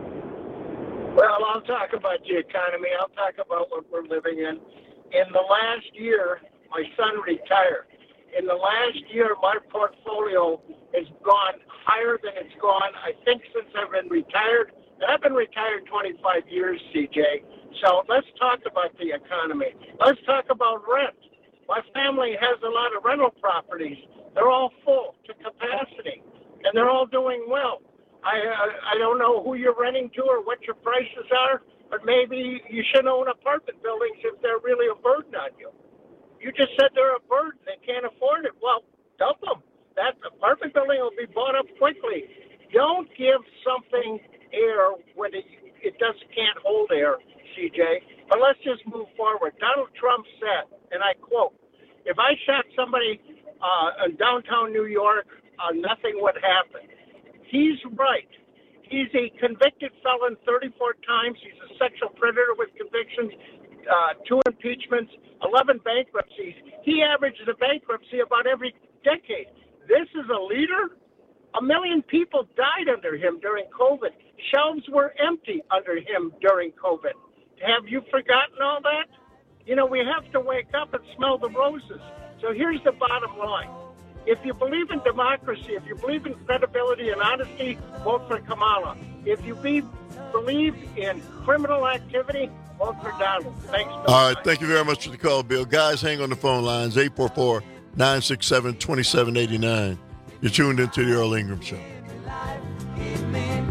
Well, I'll talk about the economy. I'll talk about what we're living in. In the last year, my son retired. In the last year, my portfolio has gone higher than it's gone, I think, since I've been retired. And I've been retired twenty-five years, C J. So let's talk about the economy. Let's talk about rent. My family has a lot of rental properties. They're all full to capacity, and they're all doing well. I, I I don't know who you're renting to or what your prices are, but maybe you shouldn't own apartment buildings if they're really a burden on you. You just said they're a burden. They can't afford it. Well, dump them. That apartment building will be bought up quickly. Don't give something air when it, it just can't hold air, C J. But let's just move forward. Donald Trump said, and I quote, if I shot somebody uh, in downtown New York, uh, nothing would happen. He's right. He's a convicted felon thirty-four times. He's a sexual predator with convictions, uh, two impeachments, eleven bankruptcies. He averages a bankruptcy about every decade. This is a leader? A million people died under him during COVID. Shelves were empty under him during COVID. Have you forgotten all that? You know, we have to wake up and smell the roses. So here's the bottom line. If you believe in democracy, if you believe in credibility and honesty, vote for Kamala. If you be, believe in criminal activity, vote for Donald. Thanks. Bill. All right, thank you very much for the call, Bill. Guys, hang on the phone lines, eight four four, nine six seven, two seven eight nine. You're tuned into the Earl Ingram Show. Keep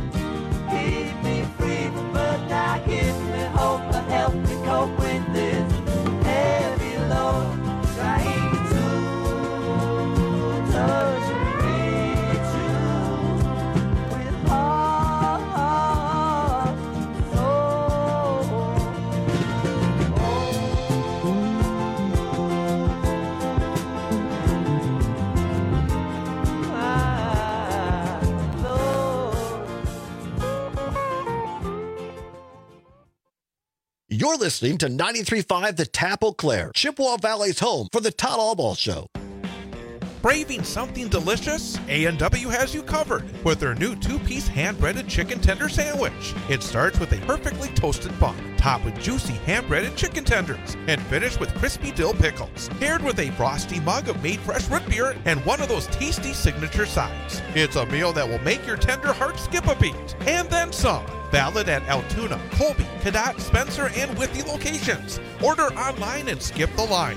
me free, but now give me hope to help me cope with this heavy load. Trying to touch and reach you with heart, soul. You're listening to ninety-three point five The Tap Eau Claire, Chippewa Valley's home for the Todd Allball Show. Craving something delicious? A and W has you covered with their new two-piece hand-breaded chicken tender sandwich. It starts with a perfectly toasted bun, topped with juicy hand-breaded chicken tenders, and finished with crispy dill pickles, paired with a frosty mug of made fresh root beer and one of those tasty signature sides. It's a meal that will make your tender heart skip a beat, and then some. Valid at Altoona, Colby, Cadott, Spencer, and Withee locations. Order online and skip the line.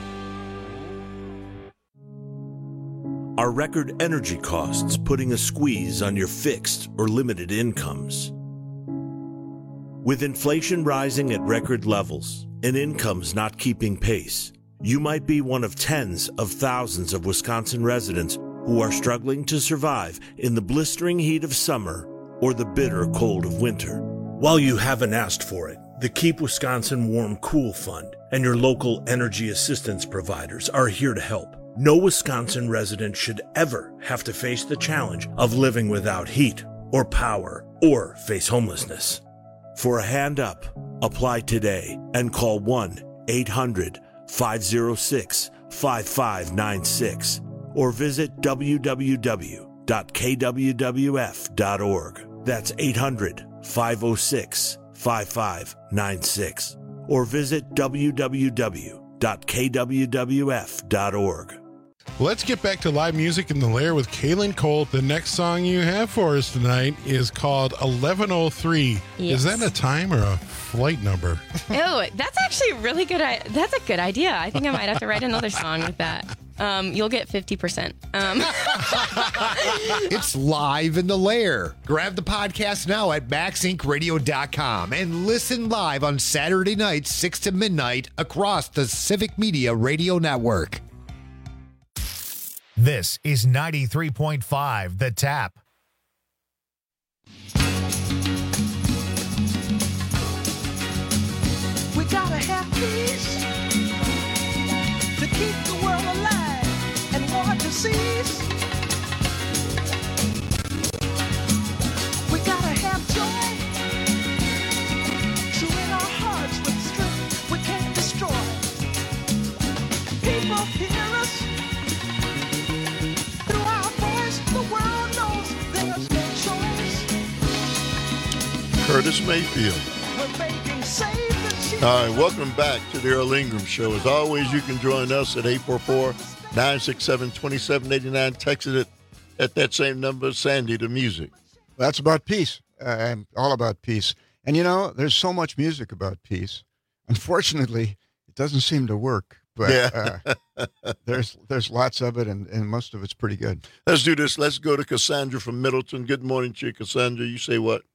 Are record energy costs putting a squeeze on your fixed or limited incomes? With inflation rising at record levels and incomes not keeping pace, you might be one of tens of thousands of Wisconsin residents who are struggling to survive in the blistering heat of summer or the bitter cold of winter. While you haven't asked for it, the Keep Wisconsin Warm Cool Fund and your local energy assistance providers are here to help. No Wisconsin resident should ever have to face the challenge of living without heat or power or face homelessness. For a hand up, apply today and call one eight hundred five oh six five five nine six or visit w w w dot k w w f dot org. That's eight hundred five oh six five five nine six or visit w w w dot k w w f dot org. Let's get back to live music in the Lair with Kaylin Cole. The next song you have for us tonight is called eleven oh three. Yes. Is that a time or a flight number? Oh, that's actually a really good. I- that's a good idea. I think I might have to write another song with that. Um, you'll get fifty percent. Um. It's live in the Lair. Grab the podcast now at max inc radio dot com and listen live on Saturday nights, six to midnight across the Civic Media Radio Network. This is ninety-three point five The Tap. We gotta have peace to keep the world alive and war to cease. We gotta have joy, true in our hearts with strength we can't destroy. People hear us through our voice. The world knows there's no choice. Curtis Mayfield. We're making safe. All right, welcome back to the Earl Ingram Show. As always, you can join us at eight four four, nine six seven, two seven eight nine. Text it at, at that same number, Sandy, the music. That's about peace. Uh, I'm all about peace. And, you know, there's so much music about peace. Unfortunately, it doesn't seem to work. But Yeah. uh, there's there's lots of it, and, and most of it's pretty good. Let's do this. Let's go to Cassandra from Middleton. Good morning to you, Cassandra. You say what?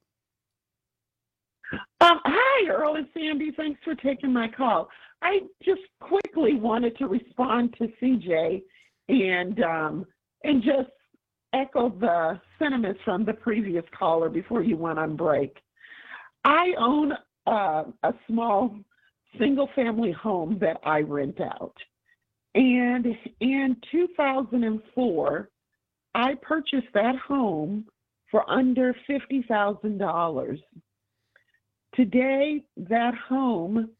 Um, hi, Earl and Sandy. Thanks for taking my call. I just quickly wanted to respond to C J and um, and just echo the sentiments from the previous caller before you went on break. I own uh, a small single-family home that I rent out. And in two thousand four, I purchased that home for under fifty thousand dollars. Today, that home,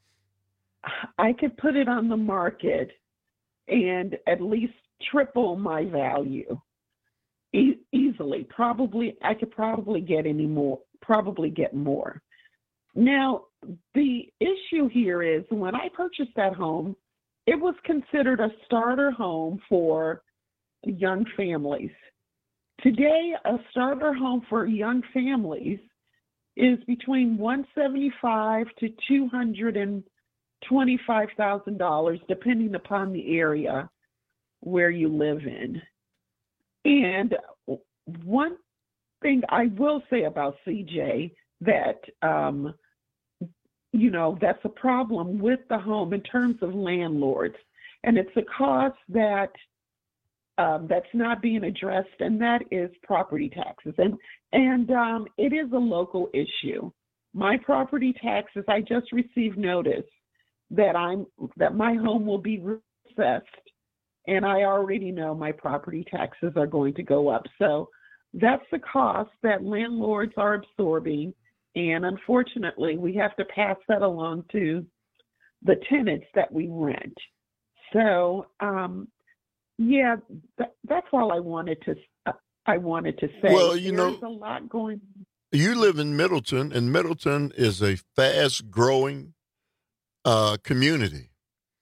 I could put it on the market and at least triple my value e- easily. Probably, I could probably get any more, probably get more. Now, the issue here is when I purchased that home, it was considered a starter home for young families. Today, a starter home for young families is between one hundred seventy-five thousand dollars to two hundred twenty-five thousand dollars, depending upon the area where you live in. And one thing I will say about C J that, um, you know, that's a problem with the home in terms of landlords. And it's a cost that um, that's not being addressed, and that is property taxes. And and um, it is a local issue. My property taxes, I just received notice that I'm that my home will be reassessed, and I already know my property taxes are going to go up. So that's the cost that landlords are absorbing, and unfortunately, we have to pass that along to the tenants that we rent. So, um, yeah, th- that's all I wanted to. Uh, I wanted to say. Well, you There's know, a lot going. You live in Middleton, and Middleton is a fast-growing uh, community.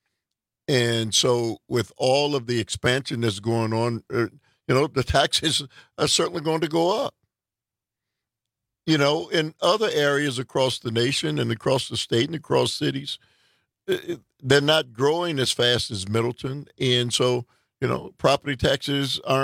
And so with all of the expansion that's going on, uh, you know, the taxes are certainly going to go up. You know, in other areas across the nation and across the state and across cities, it, they're not growing as fast as Middleton. And so, you know, property taxes aren't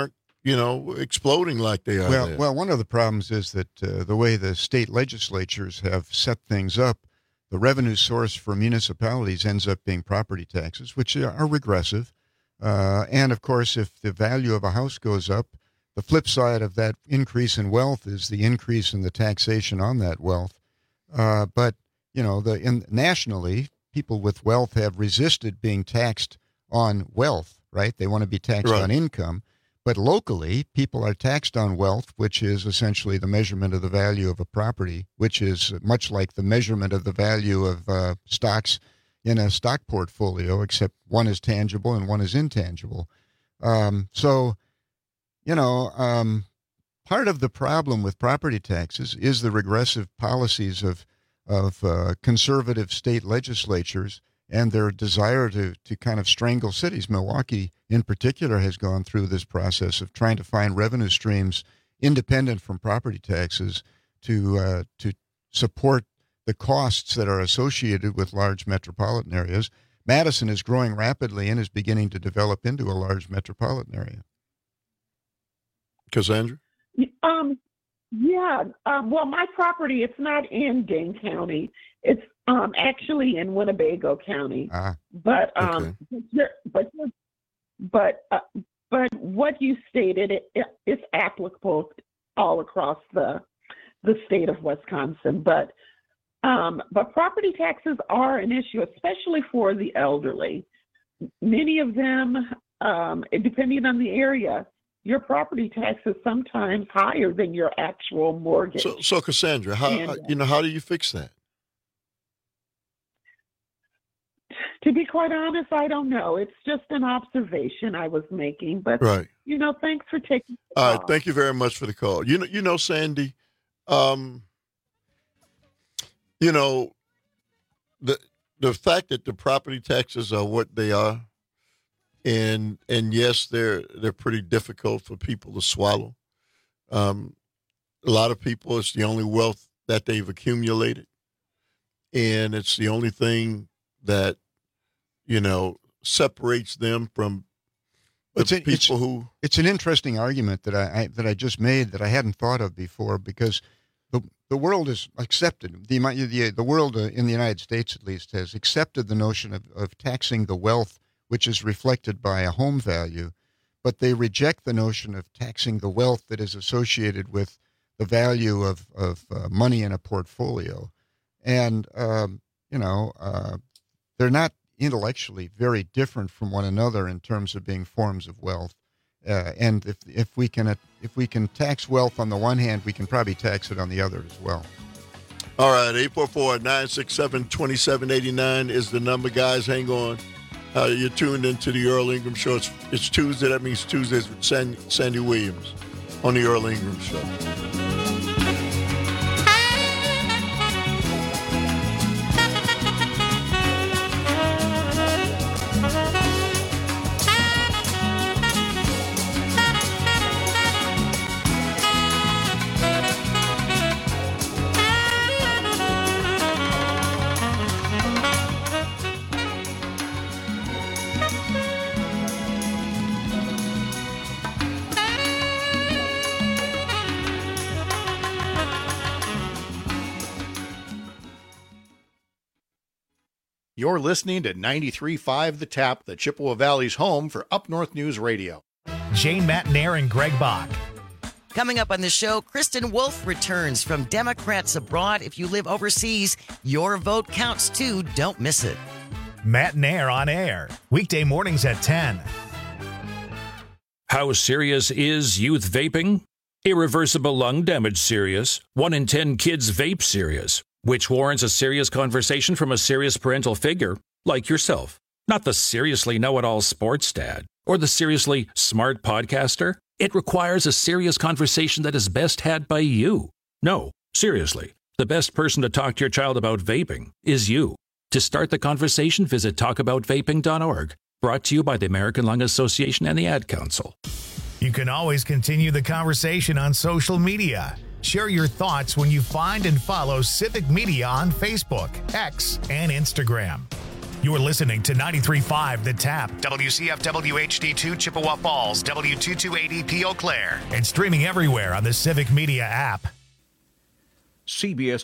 you know, exploding like they are. Well, there. well, one of the problems is that uh, the way the state legislatures have set things up, the revenue source for municipalities ends up being property taxes, which are regressive. Uh, and of course, if the value of a house goes up, the flip side of that increase in wealth is the increase in the taxation on that wealth. Uh, but you know, the in, nationally, people with wealth have resisted being taxed on wealth. Right? They want to be taxed Right. on income. But locally, people are taxed on wealth, which is essentially the measurement of the value of a property, which is much like the measurement of the value of uh, stocks in a stock portfolio, except one is tangible and one is intangible. Um, so, you know, um, part of the problem with property taxes is the regressive policies of of uh, conservative state legislatures and their desire to, to kind of strangle cities. Milwaukee, in particular, has gone through this process of trying to find revenue streams independent from property taxes to uh, to support the costs that are associated with large metropolitan areas. Madison is growing rapidly and is beginning to develop into a large metropolitan area. Cassandra? Um, yeah. Um, well, my property, it's not in Dane County. It's um, actually in Winnebago County. Ah, but um, but you're- but you're- but uh, but what you stated, it, it, it's applicable all across the the state of Wisconsin. But um, but property taxes are an issue, especially for the elderly. Many of them, um, depending on the area, your property tax is sometimes higher than your actual mortgage. So, so Cassandra, how And, uh, you know how do you fix that? To be quite honest, I don't know. It's just an observation I was making. But, Right. you know, thanks for taking the All call. right, thank you very much for the call. You know, you know, Sandy, um, you know, the the fact that the property taxes are what they are, and and yes, they're they're pretty difficult for people to swallow. Um, a lot of people, it's the only wealth that they've accumulated, and it's the only thing that you know separates them from the It's, an- people it's, who. it's an interesting argument that I, I that I just made that I hadn't thought of before, because the the world has accepted the the the world uh, in the United States, at least, has accepted the notion of, of taxing the wealth which is reflected by a home value, but they reject the notion of taxing the wealth that is associated with the value of of uh, money in a portfolio, and um, you know uh, they're not intellectually very different from one another in terms of being forms of wealth. Uh, and if if we can uh, if we can tax wealth on the one hand, we can probably tax it on the other as well. All right, eight four four, nine six seven, two seven eight nine is the number, guys. Hang on. Uh, you're tuned into the Earl Ingram Show. It's, it's Tuesday. That means Tuesdays with San, Sandy Williams on the Earl Ingram Show. You're listening to ninety-three point five The Tap, the Chippewa Valley's home for Up North News Radio. Jane Matnair and Greg Bach. Coming up on the show, Kristen Wolf returns from Democrats Abroad. If you live overseas, your vote counts too. Don't miss it. Matnair on air. Weekday mornings at ten. How serious is youth vaping? Irreversible lung damage serious. One in ten kids vape serious, which warrants a serious conversation from a serious parental figure like yourself. Not the seriously know-it-all sports dad or the seriously smart podcaster. It requires a serious conversation that is best had by you. No, seriously, the best person to talk to your child about vaping is you. To start the conversation, visit talk about vaping dot org. Brought to you by the American Lung Association and the Ad Council. You can always continue the conversation on social media. Share your thoughts when you find and follow Civic Media on Facebook, X, and Instagram. You're listening to ninety-three point five The Tap, W C F W H D two Chippewa Falls, W two two eight E P Eau Claire, and streaming everywhere on the Civic Media app. C B S